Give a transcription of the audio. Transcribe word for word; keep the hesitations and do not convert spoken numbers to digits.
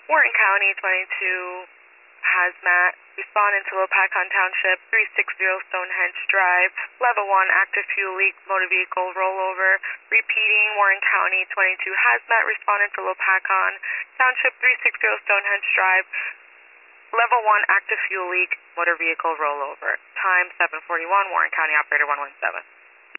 Warren County, twenty-two, Hazmat, responding to Lopakon Township, three sixty Stonehenge Drive, level one, active fuel leak, motor vehicle rollover. Repeating, Warren County, twenty-two, Hazmat, responding to Lopakon Township, three sixty Stonehenge Drive, level one, active fuel leak, motor vehicle rollover. Time seven forty-one, Warren County, operator one one seven.